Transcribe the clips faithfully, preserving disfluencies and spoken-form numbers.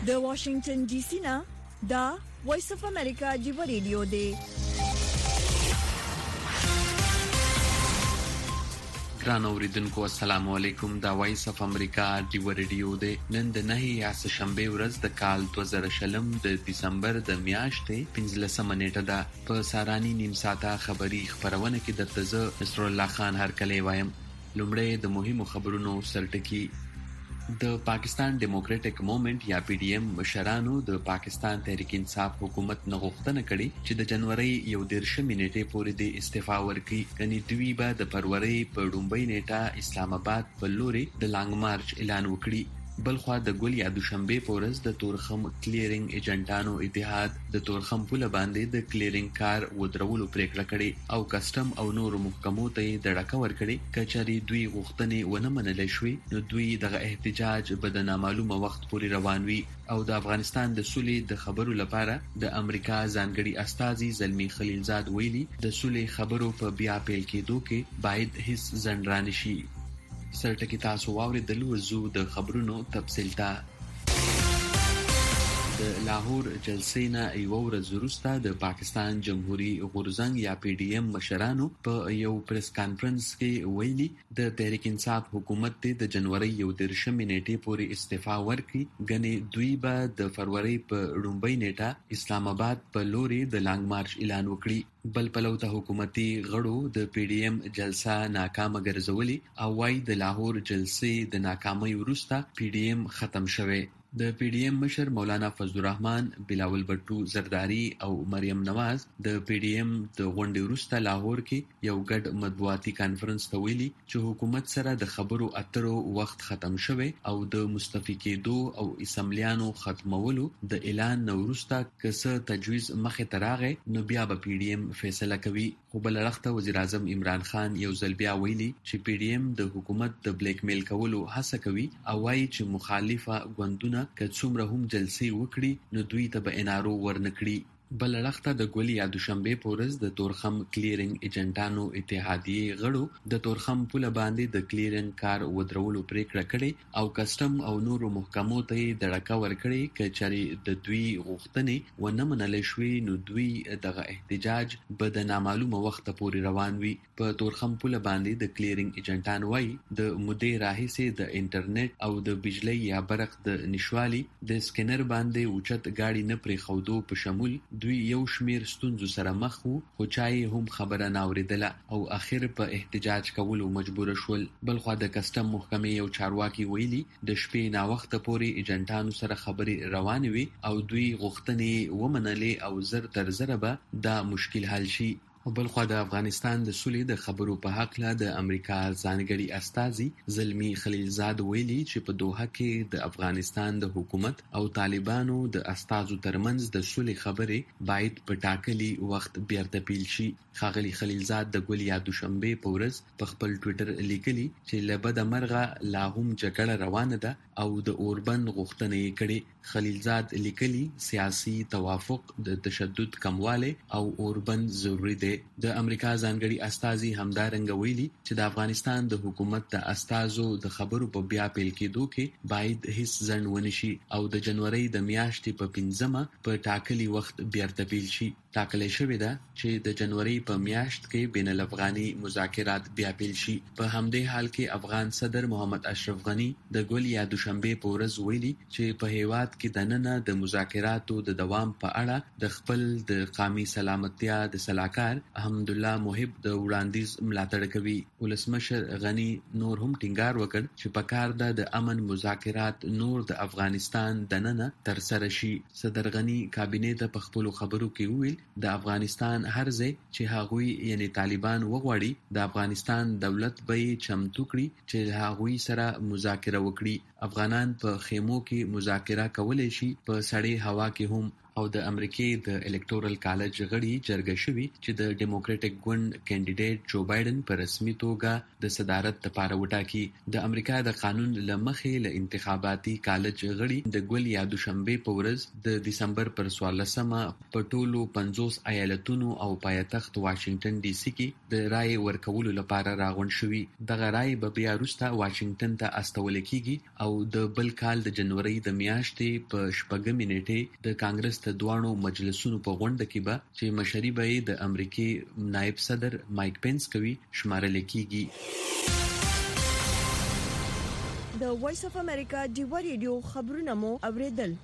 د واشنگټن ډي سي نه دا وایس اف امریکا جیو ریډیو دی. ګران اوریدونکو السلام علیکم. دا وایس اف امریکا جیو ریډیو دی. نن د نه یا شنبه ورځ د کال دوه زره شلم د دسمبر د میاشتې پنځلسمه نیټه ده. په سارانی نیم ساعته خبری خبرونه کې د تزه نصر الله خان هرکلی وایم. لومړی د مهمو خبرونو سرټکی. د پاکستان ډیموکراټک موومېنټ یا پی ډی ایم مشرانو د پاکستان تحریک انصاف حکومت نه غوښتنه کړې چې د جنوري یو دیرشمې نیټې پورې د استعفا ورکړي. کني دوی به د فروری په ډومبۍ نیټه اسلام آباد په لوري د لانګ مارچ اعلان وکړي. بلخوا د ګل یا دوشنبه پورز د تورخم کلیرینګ ایجنټانو اتحاد د تورخم پوله باندې د کلیرینګ کار ودرولو پریکړه کړې او کسٹم او نور محکمو ته د ډاکا ورکړي. کچاري دوی غوښتنې ونه منلې شوې نو دوی دغه احتجاج به د نامعلومه وخت پورې روان وي. او د افغانستان د سولې د خبرو لپاره د امریکا ځانګړي استازي زلمی خلیلزاد ویلي د سولې خبرو په بیا پیل کېدو کې باید هیڅ ځنډ رانشي. سرټکی تاسو واوریدل ورزو د خبرونو تفصیل ته. د لاهور جلسې نه یو ورځ وروسته د پاکستان جمهوریت غورځنګ یا پی ډی ایم مشرانو په یو پریس کانفرنس کې ویلي د تحریک انصاف حکومت د جنوري یو دیرشمې نیټې پورې استعفا ورکړي. غني دوی به د فروری په ډومبۍ نیټه اسلام آباد په لوري د لانګ مارچ اعلان وکړي. بل پلو ته حکومتي غړو د پی ډی ایم جلسه ناکامه ګرځولې او وايي د لاهور جلسې د ناکامۍ وروسته پی ډی ایم ختم شوه. د پی ډی ایم مشر مولانا فضل الرحمن، بلاول بټو زرداری او مریم نواز د پی ډی ایم د غونډې وروسته لاهور کې یو ګډ مطبوعاتي کانفرنس ته ویلي چې حکومت سره د خبرو اترو وخت ختم شوه او د مستفی کېدو او اسمبلیانو ختمولو د اعلان وروسته کسه تجویز مخه تراغه نو بیا به پی ډی ایم فیصله کوي. خو بل وخت وزیر اعظم عمران خان یو ځل بیا ویلي چې پی ډی ایم د حکومت د بلیک میل کولو هڅه کوي او وايي چې مخالفه ګوندونه که څومره هم جلسې وکړي نو دوی ته به انارو ورنکړي. بل لخته د ګولي یا دوشنبه پورز د تورخم کلیرینګ ایجنټانو اتحادیه غړو د تورخم پوله باندې د کلیرینګ کار ودرولو پریکړه کړې او کسٹم او نور محکمو ته د ډاکا ورکړي. کچاري د دوی غوښتنې ونه منلې شوې نو دوی دغه احتجاج به د نامعلومه وخت پورې روان وي. په تورخم پوله باندې د کلیرینګ ایجنټان وایي د مودې راهیسې د انټرنیټ او د بجلی یا برق د نشوالي د سکینر باندې اوچت گاډي نه پرې خودو په شمول دوی یو شمیر ستونزو سره مخ وو خو چای هم خبره ناوریدله او اخر په احتجاج کولو مجبور شول. بلخوا د کسٹم محکمې یو چارواکي ویلي د شپې نا وخت پورې ایجنټانو سره خبري روان وي او دوی غوښتنې ومنلې او زر تر زر به دا مشکل حل شي. بلخوا د افغانستان د سولې د خبرو په حق له د امریکا ځانګړي استازي زلمی خلیلزاد ویلي چې په دوحه کې د افغانستان د حکومت او طالبانو د استازو ترمنځ د سولې خبرې باید په ټاکلي وخت بیرته پیل شي. ښاغلي خلیلزاد د ګل یا دوشنبه په ورځ په خپل ټوئیټر لیکلي چې له بده مرغه لا هم جګړه روانه ده او د اوربند غوښتنه یې کړې. خلیلزاد لیکلي سیاسي توافق د تشدد کمواله او اوربند ضروری دی. د امریکا ځانګړي استازي همدارنګه ویلي چې د افغانستان د حکومت د استازو د خبرو په بیا پیل کېدو کې باید هیڅ ځنډ ونشي او د جنوري د میاشتې په پنځمه په ټاکلي وخت بیرته پیل شي. ټاکلې شوې ده چې د جنوري په میاشت کې بین الافغاني مذاکرات بیا پیل شي. په همدې حال کې افغان صدر محمد اشرف غنی د ګل یا دوشنبه په ورځ ویلي چې په هیواد کې دننه د مذاکراتو د دوام په اړه د خپل د قومي سلامتیا د سلاکار حمدالله محب د وړاندیز ملاتړ کوي. ولسمشر غنی نور هم ټینګار وکړ چې په کار ده د امن مذاکرات نور د افغانستان دننه تر سره شي. صدر غنی کابینې ته په خپلو خبرو کې وویل د افغانستان هر ځای چې هغوی یعنی طالبان وغواړي د افغانستان دولت به یې چمتو کړي چې هغوی سره مذاکره وکړي. افغانان په خیمو کې مذاکره کولی شي، په سړې هوا کې هم، او د امریکای د الکټورل کالج غړي جرګه شوی چې د ډیموکراټک ګوند کینډیډیټ جو بایدن په رسمي توګه د صدارت لپاره وټاکي. د امریکا د قانون لمخې له انتخاباتي کالج غړي د ګول یا دوشنبه په ورځ د دسمبر پر څوارلسمه په ټولو پنځوس ایالتونو او پایتخت واشنگټن ډي سي کې د رائے ورکولو لپاره راغونډ شوي. دغه رائے به بیا وروسته واشنگټن ته استول کیږي او د بل کال د جنوري د میاشتې په شپږمې نیټې د کانګرس ته دواړو مجلسونو په غونډه کې به چې مشري به د امریکای نائب صدر مایک پینس کوي شمارل کیږي. د وایس اف امریکا ډیوا ریډیو خبرونه مو اوریدل.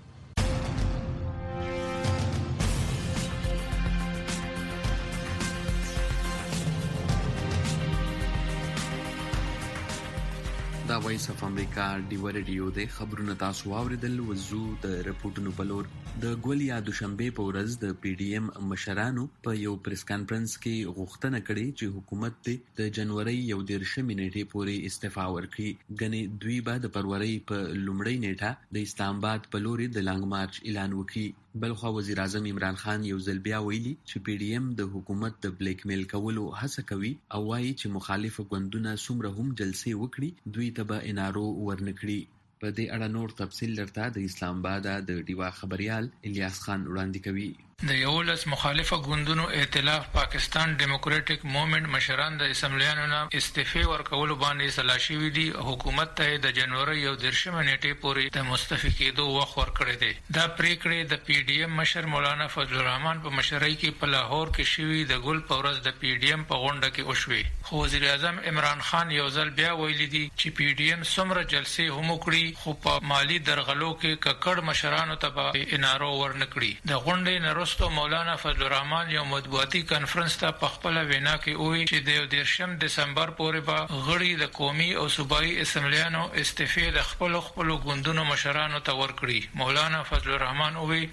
دا وایس اف امریکا ډیوا ریډیو د خبرونو تاسو واوریدل. وزو د رپورټونو په لور. د ګول یا دوشنبه په ورځ د پی ډی ایم مشرانو په یو پریس کانفرنس کې غوښتنه کړې چې حکومت د جنوري یو دیرشمې نیټې پورې استعفا ورکړي. ګنې دوی به د فروری په لومړۍ نیټه د اسلام آباد په لوري د لانګ مارچ اعلان وکړي. بلخوا وزیر اعظم عمران خان یو ځل بیا ویلي چې پی ډی ایم د حکومت د بلیک میل کولو هڅه کوي او وایي چې مخالف ګوندونه څومره هم جلسې وکړي دوی ته به انارو ورنکړي. په دې اړه نور تفصیل درته د اسلام آباد د ډیوا خبريال الیاس خان وړاندې کوي. د یولس مخالفه ګوندونو ائتلاف پاکستان ډیموکراټک موومېنټ مشران د اسمبلیانو نه استعفی ورکول باندې سلا شوی دي. حکومت ته د جنوري یو دیرشمه نیټې پورې د مستعفی کېدو وخت ورکړی دی. دا پریکړې د پی ډی ایم مشر مولانا فضل الرحمن په مشرۍ کې په لاهور کې شوی د ګل په ورځ د پی ډی ایم په غونډه کې وشوي. خو وزیر اعظم عمران خان یو ځل بیا ویلي دي چې پی ډی ایم څومره جلسې هم وکړي خو په مالی درغلو کې ککړ مشرانو ته به انارو ورنکړي. د غونډې نه وروسته مولانا فضل الرحمن یو مطبوعاتي کانفرنس ته په خپل وینا کې وویل چې د دیرشم دسمبر پورې به غړي د قومي او صوبایي اسمبلیانو استعفی د خپل خپل ګوندونو مشرانو ته ورکړي. مولانا فضل الرحمن وویل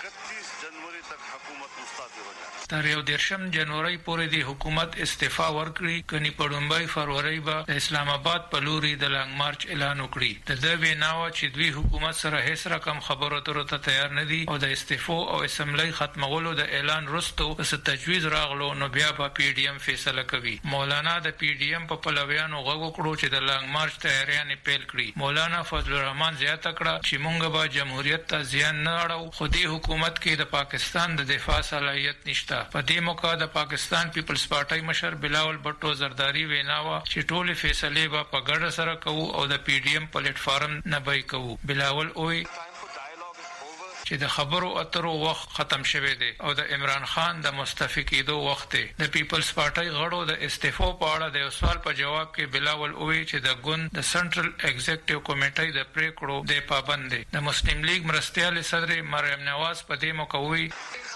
تر یو دیرشم جنوري پورې د حکومت استعفا ورکړي کني په لومړی فروری به د اسلام آباد په لوري د لانګ مارچ اعلان وکړي. د دې ویناوه چې دوی حکومت سره هیڅ رقم خبرو اترو ته تیار نه دي او د استعفو او اسمبلی ختمولو د اعلان وروسته اس تجویز راغلو نو بیا په پی ډی ایم فیصله کوي. مولانا د پی ډی ایم په پلویانو غوږ وکړو چې د لانګ مارچ تیاریاں پیل کړي. مولانا فضل الرحمن زیاته کړه چې مونږ به جمهوریت ته زیان نه اړو خو د حکومت کې د پاکستان د دفاع صلاحیت نشته. په دې موقع د پاکستان پیپلز پارټي مشر بلاول بټو زرداری ویناوه چې ټول فیصله به په ګډه سره کوو او د پی ډی ایم پلیټ فارم نه به کوو. بلاول اوی چې د خبرو اترو وخت ختم شوه دی او د عمران خان د مستعفی کېدو وخت دی. د پیپلز پارټي غړو د استعفا په اړه د سوال په جواب کې بلاول اوی چې د ګوند د سنټرل ایگزیکټیو کمیټې د پریکړو د پابند دی. د مسلم لیگ مرستیال صدر مریم نواز په دې موقع وی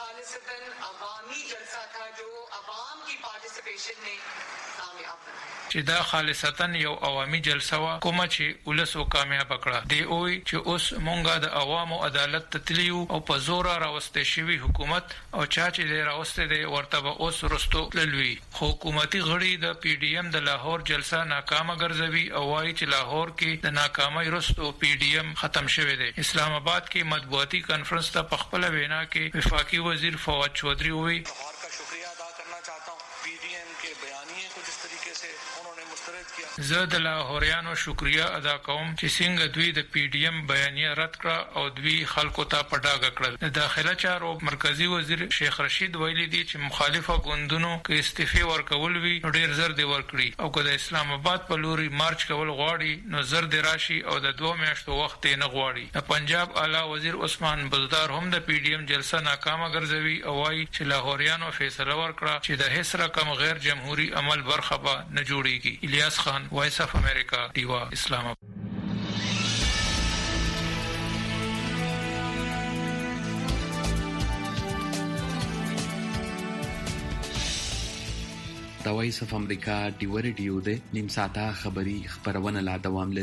چې دا خالصتاً یو عوامي جلسه وا کومه چې ولسو کامیاب کړه. دی اوی چې اوس مونږه د عوامو عدالت تتلیو او په زور راوسته شوی حکومت او چا چې دی راوسته دی ورته به اوس رستو تلوي. حکومتي غړي د پی ډی ایم د لاهور جلسه ناکامه ګرځوي او وايي چې لاهور کې د ناکامۍ رستو پی ډی ایم ختم شوی دی. اسلام آباد کې مطبوعاتي کانفرنس ته په خپل وینا کې وفاقي وزیر فواد چودھری وی زه د لاهوریانو شکریا ادا کوم چې څنګه دوی د پی ډی ایم بیانیه رد کړه او دوی خلکو ته پډاګه کړل. د داخله چارو مرکزی وزیر شیخ رشید ویلي دي چې مخالفه ګوندونو کې استعفی ورکول وی ډیر زر دی ورکړي او که د اسلام آباد په لوري مارچ کول غواړي نو زر دی راشي او د دوه میاشتو وخت نه غواړي. د پنجاب اعلی وزیر عثمان بزدار هم د پی ډی ایم جلسه ناکامه ګرځوي او وايي چې لاهوریانو فیصله ورکړه چې د هیڅ رقم غیر جمهوریت عمل برخه به نه جوړیږي. الیاس خان وایس اف امریکا ډیوا اسلام آباد. د وایس اف امریکا ډیوا ریډیو د نیم ساعته خبری خبرونه لا دوام لري.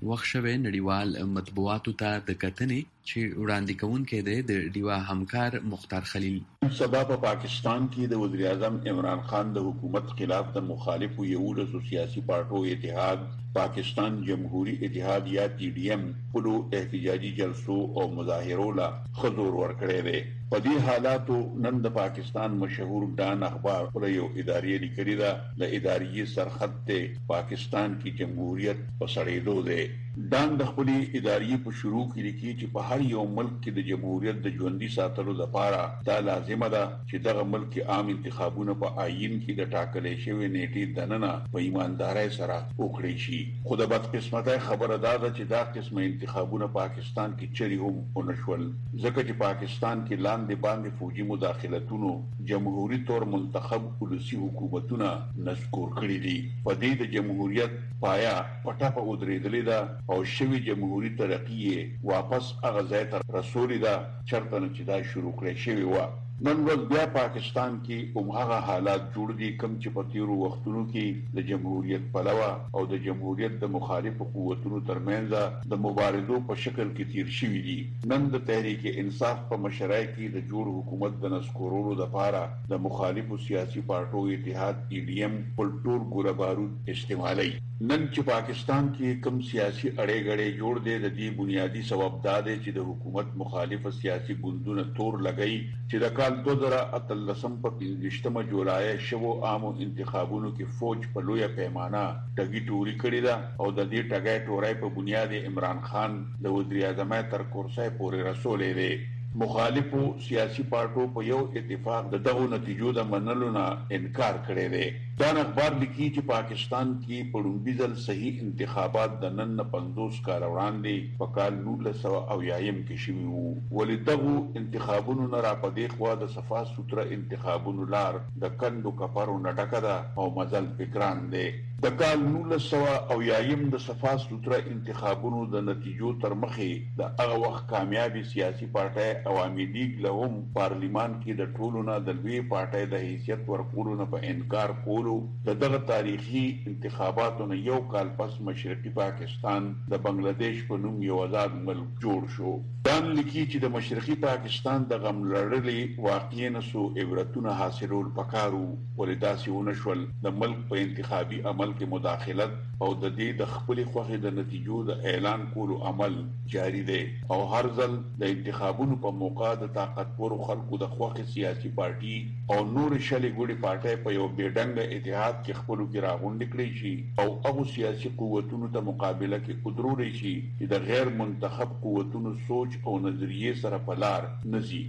وخت شوی نړیوال مطبوعاتو ته د کتنې چې وړاندې کوونکی دی د ډیوا همکار مختار خلیل. سبا په پاکستان کې د وزیر اعظم عمران خان د حکومت خلاف د مخالفو یولسو سیاسي پارټو اتحاد پاکستان جمهوری اتحاد یا ټي ډي ایم پلو احتجاجي جلسو او مظاهرو لا حضور ورکړی دی. په دې حالاتو نن د پاکستان مشهور ډان اخبار پر یو ادارې لیکلي ده د ادارې سرحد ته پاکستان کی جمهوریت په سړېدو دی. ډان د خپل ادارې په شروع کې لیکي چې په هر یو ملک کې د جمهوریت د ژوندۍ ساتلو لپاره دا لازمه ده چې دغه ملک عام انتخابونه په آئین کې د ټاکلې شوی نیټې دننه په ایماندارۍ سره وکړي شي. خو د بدقسمتۍ خبره ده چې دا قسمه انتخابونه پاکستان کې چری هم ونشول ځکه چې پاکستان کې لاندې باندې فوجي مداخلتونو جمهوریت تور منتخب پولیسي حکومتونه نسکور کړی دي. په دې د جمهوریت پایا پټه په ودرېدلې ده او شوی جمهوریت ترقی واپس هغه ځای ته رسولې ده چرته چې دا شروع کړی شوی و. نن ورځ بیا پاکستان کې همغه حالات جوړ دي کوم چې په تیرو وختونو کې د جمهوریت پلوه او د جمهوریت د مخالفو قوتونو ترمنځ د مبارزو په شکل کې تیر شوي دي. نن د تحریک انصاف په مشرۍ کې د جوړ حکومت د نسکورولو لپاره د مخالفو سیاسي پارټو اتحاد ټي ډي ایم خپل ټول ګوله بارود استعمالوي. نن چې پاکستان کې کوم سیاسي اړې غړې جوړ دي د دې بنیادی سبب دا دی چې د حکومت مخالف سیاسي ګوندونه تور لګي چې د کال دو زره اتلسم په پنځشتمه جولای شوو عامو انتخابونو کې فوج په لویه پیمانه ټګي ټوري کړې ده او د دې ټګي ټورای په بنیاد عمران خان د وزیر اعظم تر کرسۍ پورې رسولې ده. مخالفو سیاسي پارټو په یو اتفاق د دغو نتیجو د منلو نه انکار کړی دی. دا اخبار لیکي چې پاکستان کې په لومړي ځل صحیح انتخابات د نن نه پنځوس کاله وړاندې په کال نولس سوه اویایم کې شوي وو. ولې دغو انتخابونو نه را په دې خوا د صفا سوتره انتخابونو لار د کندو کپرو نه ډکه ده او مزل فکران دی. د کال نولس سوه اویایم د صفا سوتره انتخابونو د نتیجو تر مخې د هغه وخت کامیابي سیاسي پارټۍ عوامي لیگ له هم پارلیمان کې د ټولو نه د لوی پارټۍ د حیثیت ورکولو نه په انکار کولو د دغه تاریخي انتخاباتو نه یو کال پس مشرقي پاکستان د بنگلاديش په نوم یو آزاد ملک جوړ شو. دا لیکي چې د مشرقي پاکستان د غم لړلې واقعي نسو عبرتونه حاصلول پکارو ولې داسې ونه شول. د ملک په انتخابي عمل کې مداخلت او د دې د خپل خوخي د نتیجو د اعلان کولو عمل جاری دی او هر ځل د انتخابونو په موقع د طاقتورو خلکو د خوخي سیاسي پارټي او نور شلې ګوډي پارټي په یو بیډنګ اتحاد کې خپلو کې راغونډ کړی شي او هغه سیاسي قوتونو ته مقابله کې قدرت شي چې د غیر منتخب قوتونو سوچ او نظریه سره په لار نزي.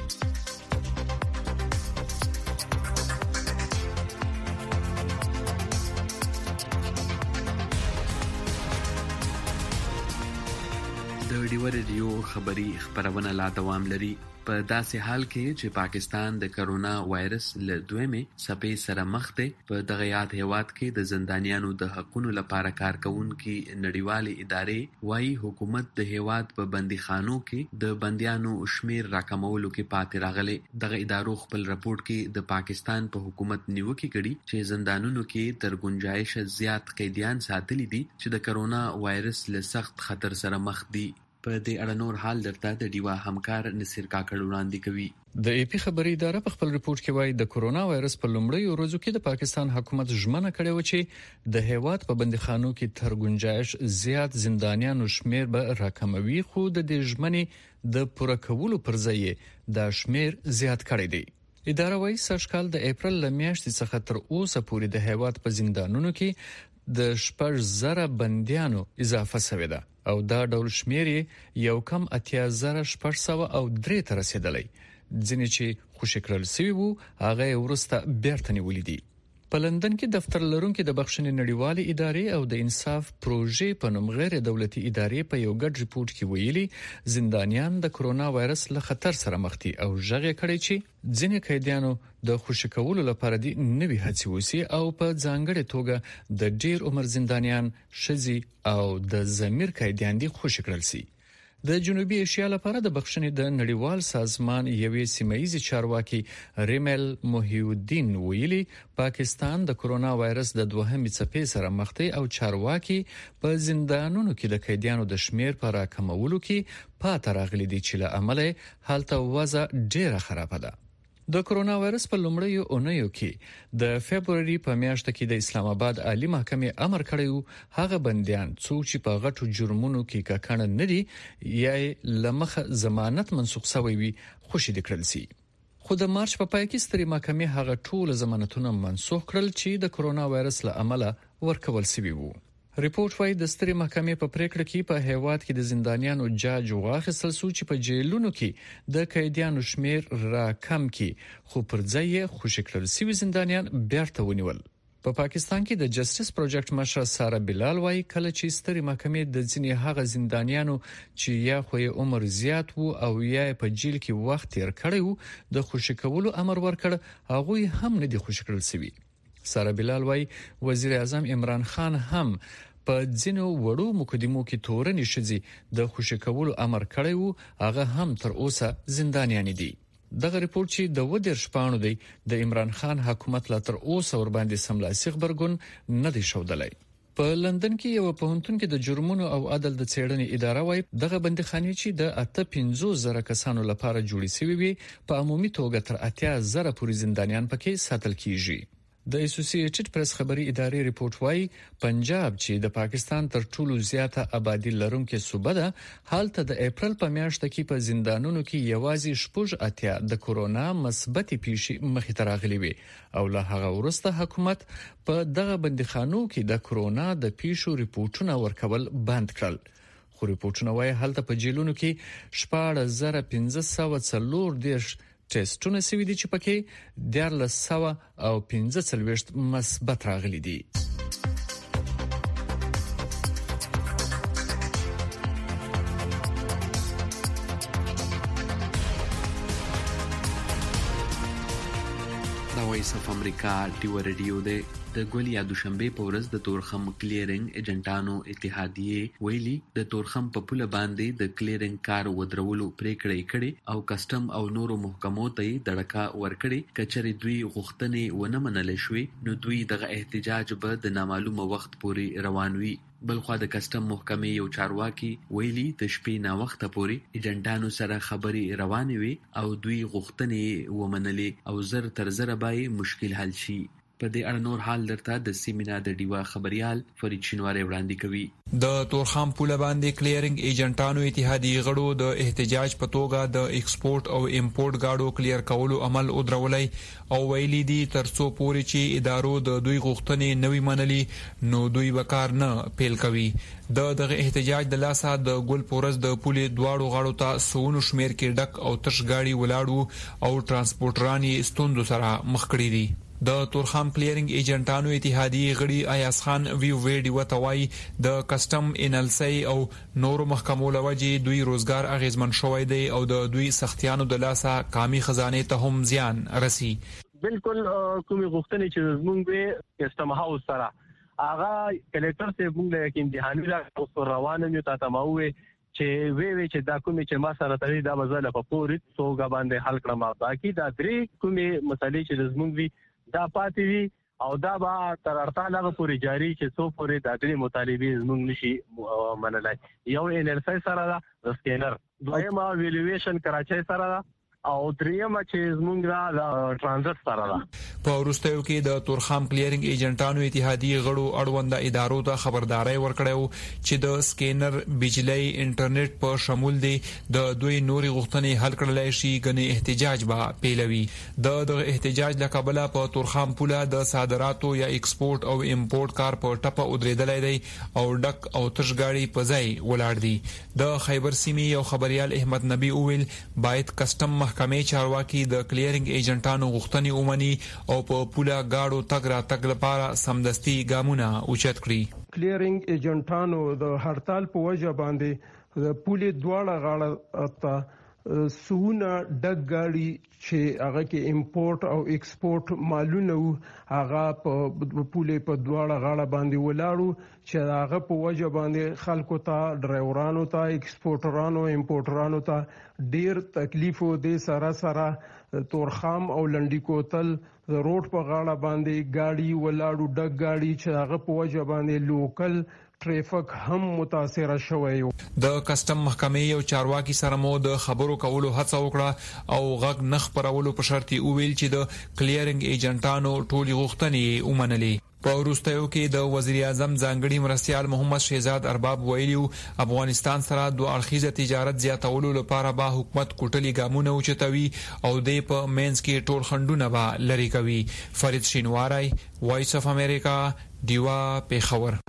د ډیوا ریډیو خبری خبرونه لا دوام لري. په داسې حال کې چې پاکستان د کرونا وایرس له دویمې څپې سره مخ دی، په دغه یاد هیواد کې د زندانیانو د حقونو لپاره کار کوونکي نړیوالې ادارې وايي حکومت د هیواد په بندیخانو کې د بندیانو شمیر راکمولو کې پاتې راغلی. دغه ادارو خپل راپورټ کې د پاکستان په حکومت نیوکه کړي چې زندانونو کې تر گنجائش زیات قیدیان ساتلي دي چې د کرونا وایرس له سخت خطر سره مخ دي. په دې اړه نور حال درته د ډیوا همکار نصیر کاکړ وړاندې کوي. د ای پی خبري اداره په خپل ریپورت کې وایي د کورونا وایرس په لومړی ورځو کې د پاکستان حکومت ژمنه کړې و چې د هیواد په بندیخانو کې تر گنجائش زیات زندانیانو شمیر به راکموي، خو د دې ژمنې د پوره کولو پر ځای د شمیر زیات کړی دی. اداره وايي سږکال د اپریل ل میاشتې څخه تر اوسه پورې د هیواد په زندانونو کې د شپږ زره بندیانو اضافه شوې ده او دا ډول شمیر یو کم اتیا زره شپږ سوه او درې ته رسیدلی. ځینې چې خوشی کړل شوي وو هغه ورسته بیرته نیولې دي. په لندن کې دفتر لرونکي د بخښنې نړیوالې ادارې او د انصاف پروژې په نوم غیر دولتي ادارې په یو ګډ ریپورت کې ویلي زندانیان د کرونا وایرس له خطر سره مخ دي او ژغې کړي چې ځینې قیدیانو د خوشی کولو لپاره دي نوي هڅې وسی او په ځانګړې توګه د ډیر عمر زندانیان، شذي او د ضمیر قیدیان دي خوشی کړل سي. د جنوبي ایشیا لپاره د بخښنې د نړیوال سازمان یوې سیمایي چارواکي ریمل محی الدین ویلي پاکستان د کرونا وایرس د دوهمې څپې سره مخ دی او چارواکي په زندانونو کې د قیدیانو د شمیر پر راکمولو کې پاتې راغلي دي چې له امله حالت وضع ډیره خرابه ده. د کرونا وایرس په لومړیو اونیو کې د فبرवरी په میاشت کې د اسلام آباد عالی محکمې امر کړی هغه بنديان څوک چې په غټو جرمونو کې ککړ نه دي یا لمخه ضمانت منسوخ شوی وي خوشی دکړل سي. خو د مارچ په پای کې ستري محکمې هغه ټول ضمانتونه منسوخ کړل چې د کرونا وایرس له امله ورکول شوی وو. ریپورت وايي د ستري محکمې په پریکړه کې په هیواد کې د زندانیانو جاج واخیستل شو چې په جیلونو کې د قیدیانو شمیر را کم کړي خو پر ځای یې خوشی کړل شوی زندانیان بیرته ونیول. په پا پاکستان کې د جسټس پروجیکټ مشر سارا بلال وايي کله چې ستري محکمې د ځینې هغه زندانیانو چې یا خو یې عمر زیات وو او یا په جیل کې وخت تیر کړی وو د خوشی کولو امر ورکړ هغه هم نه دي خوشی کړل شوی. سارا بلال وايي وزیر اعظم عمران خان هم په ځینو وړو مقدمو کې تورنې شذې د خوشی کولو امر کړی وو هغه هم تر اوسه زندانیان دي. دغه ریپورت چې د ودر شپانو دی د عمران خان حکومت لا تر اوسه ور باندې سملاسي خبرګون نه دی شودلای. په لندن کې یو پوهنتون کې د جرمونو او عدل د څېړنې اداره وايي دغه بندیخانې چې د اته پنځوس زره کسانو لپاره جوړې شوې وي په عمومي توګه تر اتیا زره پورې زندانیان پکې ساتل کیږي. د اسوسییټډ پریس خبري ادارې ریپورت وايي پنجاب چې د پاکستان تر ټولو زیاته آبادی لرونکې صوبه ده حالت د اپریل په میاشت کې په زندانونو کې یوازې شپږ اتیا د کورونا مثبت پیښې مخې ته راغلي وي او له هغه وروسته حکومت په دغه بندیخانو کې د کورونا د پیښو ریپورتونه ورکول بند کړل. خو ریپورتونه وايي حالت په جیلونو کې شپږ زره پنځه سوه څلور دیرش ټیسټونه سوي دي چې پکې دیارلس سوه او پنځه څلوېښت مثبت راغلي دي. دا وایس اف امریکا ډیو ریډیو دی. د ګولیا دوشنبه په ورځ د تورخم کلیرینګ ایجنټانو اتحادیه ویلي د تورخم په پوله باندې د کلیرینګ کار ودرولو پریکړه کړې او کسٹم او نورو محکمو ته دړکا ورکړي کچري دوی غوښتنې ونه منل شوې نو دوی دغه احتجاج به د نامعلومه وخت پورې روان وي. بلخوا د کسٹم محکمې یو چارواکي ویلي د شپې نا وخته پورې ایجنټانو سره خبري روانې وي او دوی غوښتنې ومنلې او زر تر زر به مشکل حل شي. په دې اړه نور حال درته د سیمینا د ډیوا خبريال فرید شینواری وړاندې کوي. د تورخم پوله باندې کلیرینګ ایجنټانو اتحادیه غړو د احتجاج په توګه د ایکسپورت او امپورټ گاډو کلیر کولو عمل ودرولای او ویلي دي ترڅو پورې چې ادارو د دوی غوښتنې نوي منلي نو دوی وکړ نه پیل کوي. د دغه احتجاج د لاسه د ګل پورز د پولې دواړو غاړو ته سونو شمیر کې ډک او تش گاډي ولاړو او ترانسپورټرانی ستوندو سره مخ کړي دي. د تورخم کلیرینګ ایجنټانو اتحادیه غړي ایاز خان ویو ویډي وتوای د کسٹم انلسی او نورو محکمو لوجي دوی روزګار اغیزمن شوی دی او د دوی سختیانو د لاسه کامي خزانه ته هم زیان رسی. بالکل کومي غوښتنې چې زمونږ به کسٹم هاوس سره هغه کلیکټر ته موږ له امتحاني را روانه یو تاسو ماوي چې وی وی چې دا کومي چې ما سره تړي دا مزله په پورې توګه باندې حل کړم. باقي دا درې کومي مسلې چې زمونږ وی دا پاتې وي او دا به تر ارتاله پورې جاری چې څو پورې د دې مطالبه زموږ نشي منلای. یو انرسای سره دا سکینر دویمه ویلیویشن کراچۍ سره دا او دریمه چې زموږ را ترانزیت سره دا. په ورستیو کې د تورخم کلیرینګ ایجنټانو اتحادیه غړو اړوند ادارو ته خبرداري ورکړیو چې د سکینر بجلی انټرنیټ په شمول دي د دوی نوري غوښتنې حل کړلای شي غني احتجاج به پیلوي. د دغه احتجاج لکبله په تورخم پوله د صادراتو یا ایکسپورت او امپورټ کار په ټپه ودرېدلای دی او ډک او تشګاړي په ځای ولاړ دي. د خیبر سیمې یو خبريال احمد نبی اویل باید کسٹم محکمې چارواکي د کلیرینګ ایجنټانو غوښتنې اومني او په پوله گاډو تګ را تګ لپاره سمدستي ګامونه اوچت کړي. کلیرینګ ایجنټانو د هړتال په وجه باندې د پوله دواړه غاړه ته سونه ډګ گاډي چې هغه کې امپورټ او ایکسپورټ مالونه هغه په پولې په دواړه غاړه باندې ولاړو چې هغه په وجه باندې خلکو ته ډرایورانو ته ایکسپورټرانو امپورټرانو ته ډیر تکلیف و دي سره سره تورخام او لنډی کوتل روډ په غاړه باندې گاډي ولاړو ډګ گاډي چې هغه په وجه باندې لوکل ټریفیک هم متاثر شوی. د کسٹم محکمې یو چارواکي سره مو د خبرو کولو هڅه وکړه او غږ نخ پرولو په شرط یې ویل چې د کلیرینګ ایجنټانو ټولي غوښتنې ومنلې. په وروستیو کې د وزیر اعظم ځانګړي مرستیال محمد شهزاد ارباب ویلي افغانستان سره دوه اړخیزه تجارت زیاتولو لپاره به حکومت کوټلي ګامونه اوچتوي او د په مینس کې ټول خندونه به لری کوي. فرید شینواری، وایس اف امریکا، دیوا پیښور.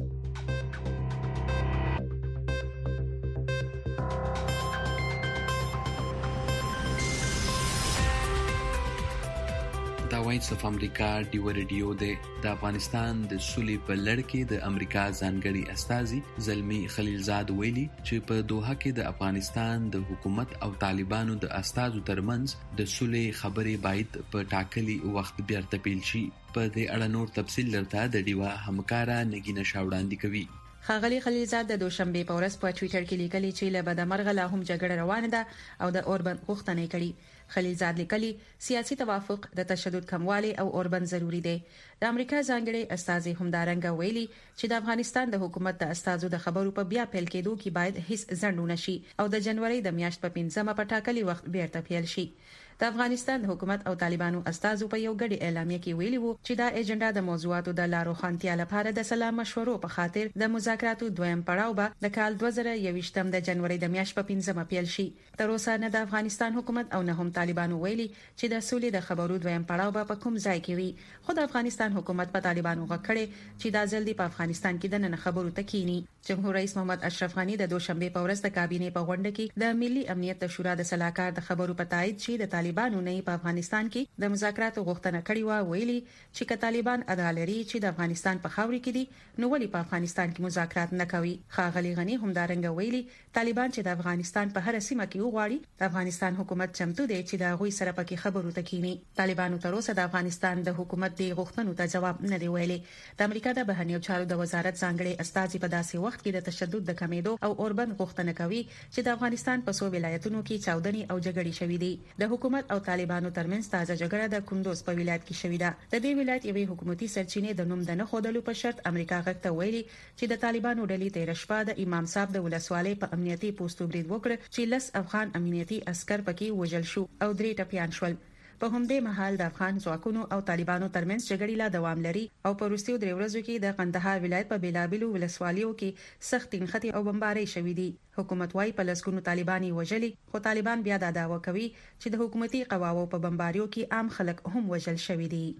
وایس اف امریکا ډیو ریډیو د افغانستان د سولې په لړ کې د امریکا ځانګړي استازي زلمی خلیلزاد ویلي چې په دوحه کې د افغانستان د حکومت او طالبانو د استازو ترمنځ د سولې خبرې باید په ټاکلي وخت بیرته پیل شي. په دې اړه نور تفصیل لرته د ډیوا همکارا نگینه شاوړاندې کوي. خاغلی خلیلزاد د دوشنبه په ورځ په ټوئیټر کې لیکلي چې له بدمرغه لا هم جګړه روانه ده او د اوربن غوښتنې کړي. خلیلزاد لیکلي سیاسي توافق د تشدد کموالی او اوربن ضروری دی. د امریکا ځانګړي استازي همدارنګه ویلي چې د افغانستان د حکومت د استازو د خبرو په بیا پیل کېدو کې باید هیڅ ځنډ نشي او د جنوري د میاشت په پنځمه په ټاکلي وخت بیرته پیل شي. د افغانستان حکومت او طالبانو استازو په یو غړي اعلامیه کې ویلي وو چې دا ایجنډا د موضوعاتو د لارو خانتیا لپاره د سلام مشورو په خاطر د مذاکراتو دویم پړاو به د کال دوه زره یوویشتم د جنوري د میاشت په پنځمه پیل شي. تر اوسه نه د افغانستان حکومت او نه هم طالبانو ویلي چې د سولې د خبرو دویم پړاو به په کوم ځای کې وي. خو د افغانستان حکومت په طالبانو غکړي چې دا ځل دی په افغانستان کې د نن خبرو تکینی. جمهور رئیس محمد اشرف غنی د دوشنبه په ورځ د کابینې په غونډه کې د ملي امنیت شورا د صلاحکار د خبرو په تایید چې د طالبانو نه په افغانستان کې د مذاکراتو غوښتنه کړې و. ویلي چې ک طالبان ادالري چې د افغانستان په خاوري کې دي نو ولې په افغانستان کې مذاکرات نه کوي. خاغلی غنی همدارنګه ویلي طالبان چې د افغانستان په هر سیمه کې وغواړي د افغانستان حکومت چمتو دی چې د غوي سره پکې خبرو تکینی. طالبانو تر اوسه د افغانستان د حکومت دی غوښتنو ته جواب نه دی ویلي. د امریکا د بهرنیو چارو د وزارت ځانګړي استازي په داسې وخت کې د تشدد د کمیدو او اوربن غوښتنه کوي چې د افغانستان په څو ولایتونو کې چاودنې او جګړې شوې دي. د حکومت او طالبانو ترمنځ تازه جګړه د کندوز په ولایت کې شوې ده. د دې ولایت یوې حکومتي سرچینې د نوم د نه خودلو په شرط امریکا غږ ته ویلي چې د طالبانو ډلې تیر شپه د امام صاحب د ولسوالۍ په امنیتي پوسټو برید وکړ چې لس افغان امنیتي عسكر پکې وژل شو او درې ټپيان شول. په همدې مهال د افغان ځواکونو او طالبانو ترمنځ جګړې لا دوام لري او په وروستیو درې ورځو کې د قندهار ولایت په بیلابلو ولسوالیو کې سخت انختی او بمبارۍ شوې دي. حکومت وايي په لسګونو طالباني وژلي خو طالبان بیا دا دعوه کوي چې د حکومتي قواوو په بمباریو کې عام خلک هم وژل شوي دي.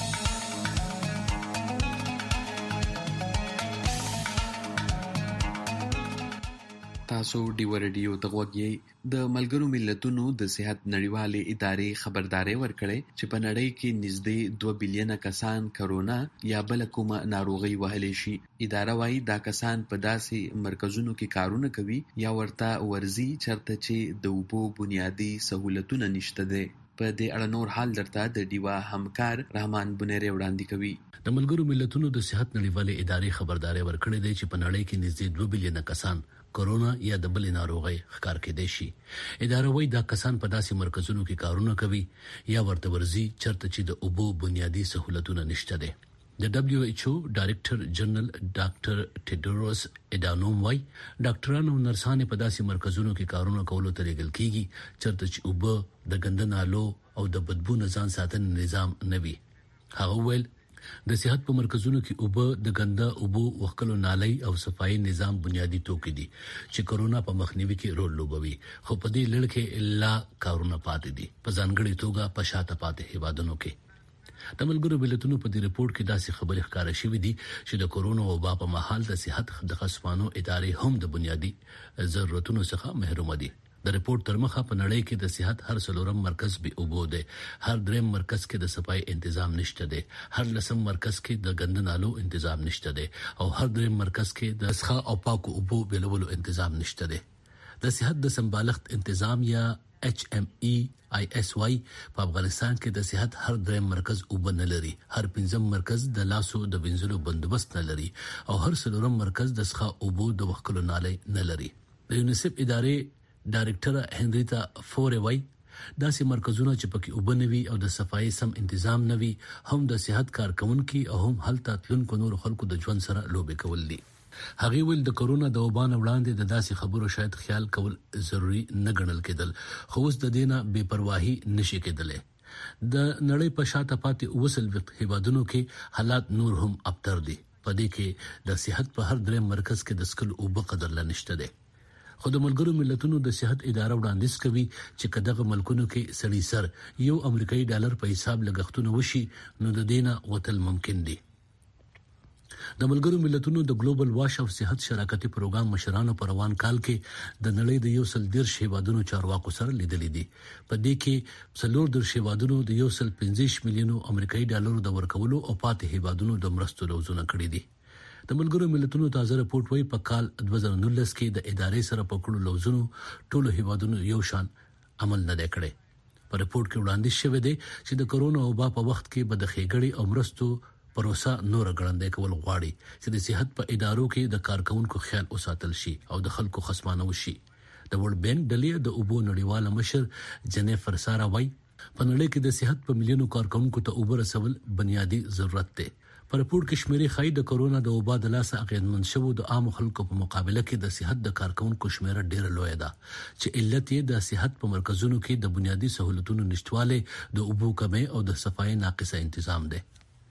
تاسو ډیو ریډیو ته غوږی د ملګرو ملتونو د صحت نړیوالې ادارې خبرداري ورکړې چې په نړۍ کې نږدې دوه بلین کسان کرونا یا بل کومه ناروغي وهلې شي. اداره وايي دا کسان په داسې مرکزونو کې کارونه کوي یا ورته ورزي چرته چې د اوبو بنیادی سہولتونه نشته دي. په دې اړه نور حال درته د ډیوا همکار رحمان بنيري وړاندې کوي. د ملګرو ملتونو د صحت نړیوالې ادارې خبرداري ورکړې ده چې په نړۍ کې نږدې دوه بلین کسان کرونا یا د بل ناروغي ښکار کېدای شي. اداره وايي دا کسان په داسې مرکزونو کې کارونه کوي یا ورته ورزي چرته چې د اوبو بنیادی سہولتونه نشته دي. د دبليو ایچ او ډایریکټر جنرال ډاکټر ټیډروس اډانوم وايي ډاکټرانو او نرسانو په داسې مرکزونو کې کارونه کولو ته لګل کیږي چرته چې اوبه د ګندنالو او د بدبو نه ځان ساتنې نظام نه وي. هغه ویل د صحت په مرکزونو کې اوبه د ګنده اوبو وکړو نالي او صفائی نظام بنیادی توکي دي چې کرونا په مخنیوي کې رول لوبوي. خو په دې لړ کې لا کارونه پاتې دي په ځانګړي توګه په شاته پاتې هیوادونو کې. د ملګرو ملتونو په دې رپورت کې داسې خبرې ښکاره شوې دي چې د کرونا وبا په مهال د صحت د خصمانو ادارې هم د بنیادی ضرورتونو څخه محروم دي. د رپورت تر مخه په نړۍ کې د صحت هر څلورم مرکز به اوبو دی، هر دریم مرکز کې د صفائی تنظیم نشته دی، هر لسم مرکز کې د ګندنالو تنظیم نشته دی او هر دریم مرکز کې د اسخا او پاکو اوبو بلولو تنظیم نشته دی. د صحت د سمبالښت انتظام یا ایچ ایم ای آی ایس واي په افغانستان کې د صحت هر دریم مرکز وبن لري، هر پنځم مرکز د لاسو د وینځلو بندوبست نه لري او هر څلورم مرکز د څخه اوبو د وکولو نالۍ نه لري. د یونیسف ادارې ډایرکټر هنریتا فوري وايي داسې مرکزونه چې پکې وبنوي او د صفایي سم تنظیم نوي هم د صحت کارکونکو او هم هلته تلونکو نور خلکو د ژوند سره لوبې کول دي. هغه ول د کرونا د وبا نه وړاندې د داسې خبرو شاید خیال کول ضروری نه ګڼل کېدل، خو اوس د دینه بے پرواهي نشي کېدلې. د نړۍ په شاته پاتې وصل وخت هیوادونو کې حالات نور هم ابتر دي. په دې کې د صحت په هر درې مرکز کې د سکل او بقدر لنشته دي. خو د ملګرو ملتونو د صحت اداره وړاندیز کوي چې کداغه ملکونو کې سړي سر یو امریکایي ډالر په حساب لګښتونه وشي نو د دینه وتل ممکن دي. د ملګرو ملتونو د ګلوبل واش او صحت شراکتي پروګرام مشرانو په روان کال کې د نړۍ د یو سل دیرش هیوادونو چارواکو سره لیدلې دي. په دې کې څلور دیرش هیوادونو د یو سل پنځه میلیونو امریکایي ډالرو د ورکولو او پاتې هیوادونو د مرستو لوزونه کړې دي. د ملګرو ملتونو تازه رپورت وايي په کال دوه زره نولس کې د ادارې سره په کړو لوزونو ټولو هیوادونو یو شان عمل نه کړي. په رپورت کې وړاندیز شوی دی چې د کرونا وبا په وخت کې به د ښېګړې او مرستو پروسه نور غړندې کول غواړي چې د صحت په ادارو کې د کارکونکو خیال وساتل شي او د خلکو خصمانه وشي. د ورلد بانک ډلې د اوبو نړیواله مشر جنیفر سارا وايي په نړۍ کې د صحت په ملیونو کارکونکو ته اوبه رسول بنیادی ضرورت دی. په رپورت کې شمیرې ښایي د کرونا د وبا د لاسه اغېزمن شوو د عام خلکو په مقابله کې د صحت د کارکونکو شمیره ډېره لویه ده چې علت یې د صحت په مرکزونو کې د بنیادی سہولتونو نشټواله، د اوبو کمی او د صفایي ناقصه تنظیم دی.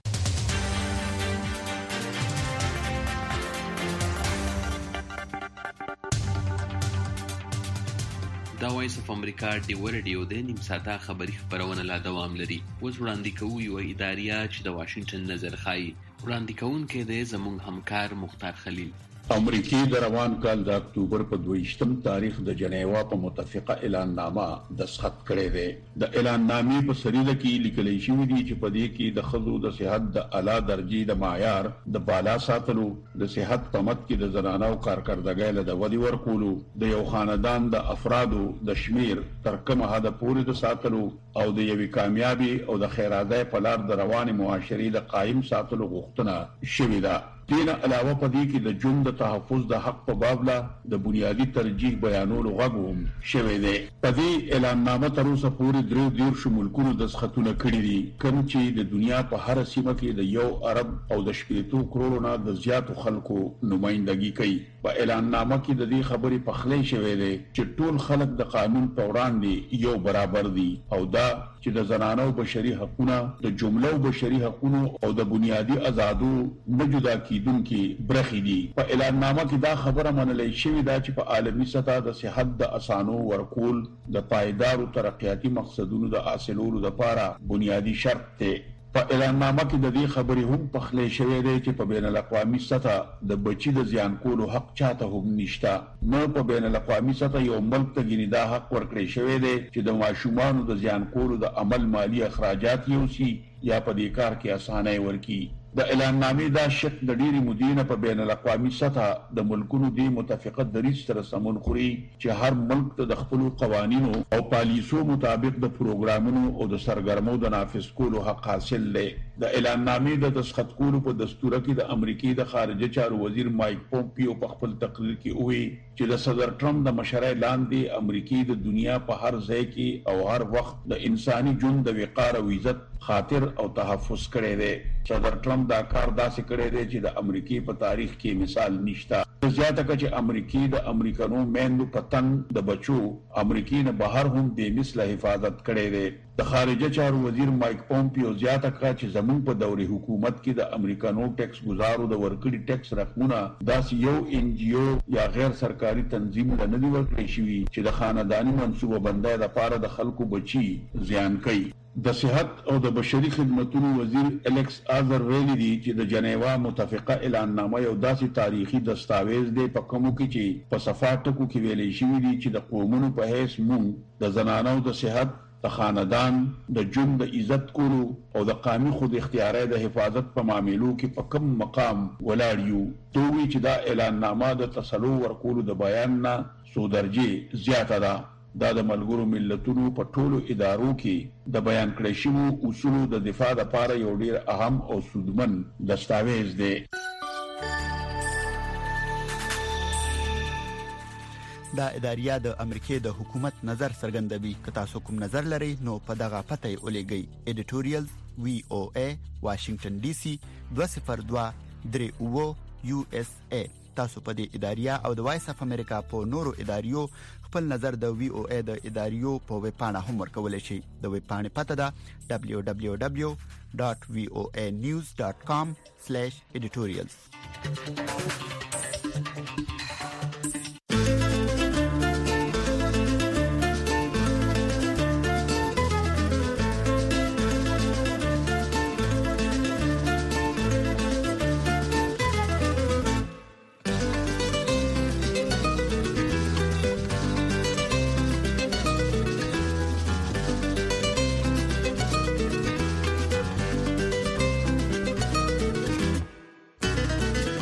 دا وایس اف امریکا ډیو رادیو د نیم ساعته خبری خبرونه لا دوام لري. اوس وړاندې کوو یو اداریه چې د واشنگټن نظر خایي. وړاندې کوونکی دی زموږ همکار مختار خلیل. امریکای د روان کال د اکتوبر په دویشتم تاریخ د جنیوا په متفقه اعلان نامه دستخط کړی دی. د اعلان نامې په سریزه کې لیکل شوی دی چې په دې کې د خزو د صحت د اعلی درجه د معیار د بالا ساتلو، د صحت په مت کې د زنانو کارکردګۍ له د ودی ورکولو، د یو خاندان د افرادو د شمیر تر کومه حد پورې د ساتلو او د یوې کامیابی او د خیرازۍ په لار د رواني معاشري د قائم ساتلو غوښتنه شوې ده. دین علاوه په دې کې د ژوند د تحفظ د حق په باب لا د بنیادی ترجیح بیانولو غوښتنه هم شوې ده. په دې اعلان نامه تر اوسه پورې درې دیرش ملکونو دستخطونه کړي دي، کوم چې د دنیا په هر سیمه کې د یو ارب او د شپږ کروڑ نه د زیاتو خلکو نمائندګي کوي. په اعلان نامه کې د دې خبرې پخلی شوې ده چې ټول خلک د قانون په وړاندې یو برابر دي او دا چې د زنانو بشري حقوقونه، د جملو بشري حقوقونه او د بنیادی آزادو نه جدا کیدونکي برخې دي. په اعلان نامه کې دا خبره منل شوې ده چې په عالمي سطح د صحت د اسانو ورکول د پایدار ترقیاتي مقصدونو د حاصلولو لپاره بنیادی شرط دی. په اعلان نامه کې د دې خبرې هم پخلی شوې ده چې په بین الاقوامي سطح د بچي د زیان کولو حق چاته هم نشته. نو په بین الاقوامي سطح یو ملک ته ګینه دا حق ورکړی شوی دی چې د ماشومانو د زیان کولو د عمل مالی اخراجات یوسي یا په دې کار کې اسانه ورکی. د اعلان نامې دا شق د ډیری مدینه په بین الاقوامي سطح د ملکونو دی متفقه دریځ سره سمون خوري چې هر ملک ته د خپل قوانینو او پالیسو مطابق د پروګرامونو او د سرګرمو د نافذ کولو حق حاصل لري. د اعلان نامې د دستخط کولو په دستور کې د امریکای د خارجه چارو وزیر مایک پومپیو په خپل تقریر کې وایي چې د صدر ټرمپ د مشرۍ لاندې امریکای د دنیا په هر ځای کې او هر وخت د انساني ژوند د وقار او عزت خاطر او تحفظ کړی دی. صدر ټرمپ دا کار داسې کړی دی چې د امریکای په تاریخ کې مثال نشته. زیاته کړه چې امریکای د امریکانو میندو پتن د بچو امریکای نه بهر هم د مثله حفاظت کړی دی. د خارجه چارو وزیر مایک پومپیو زیاته کړه چې زموږ په دوري حکومت کې د امریکانو ټیکس گزارو د ورکړي ټیکس رقمونه داسې یو ان جی او یا غیر سرکاري تنظیم نه دی ورکړی شوی چې د خاندانی منصوبه بندۍ لپاره د خلکو بچي زیان کوي. د صحت او د بشري خدماتو وزیر الیکس آزر ویلي دی چې د جنیوا متفقه اعلان نامه یو داسې تاریخي دستاویز دی په کومو کې چې په صفات ټکو کې ویلي شوی دی چې د قومونو په هیڅ مون د زنانو د صحت د خاندان د جون د عزت کولو او د قومي خود اختیاري د حفاظت په معاملو کې په کم مقام ولاړ یو. دوی چې دا اعلان نامه د تسلو ورکولو د بیان نه سو درجه زیاته ده. دا د ملګرو ملتونو په ټولو ادارو کې د بیان کړی شوی اصولو د دفاع لپاره یو ډیر اهم او سودمن دستاویز دی. دا اداریا د امریکای د حکومت نظر څرګندوي. که تاسو کوم نظر لرئ نو په دغه پته یې ولېږئ. ایډیټوریال وی او ای واشنگټن ډي سي دوه صفر دوه درې اوه یو اس ای. تاسو په دې اداریا او د وایس اف امریکا په نورو اداریو خپل نظر د وی او ای د اداریو په ویب پاڼه هم ورکولای شئ. د ویب پاڼې پته ده دبليو دبليو دبليو ډاټ وی او ای نیوز ډاټ کام سلیش ایډیټوریالز.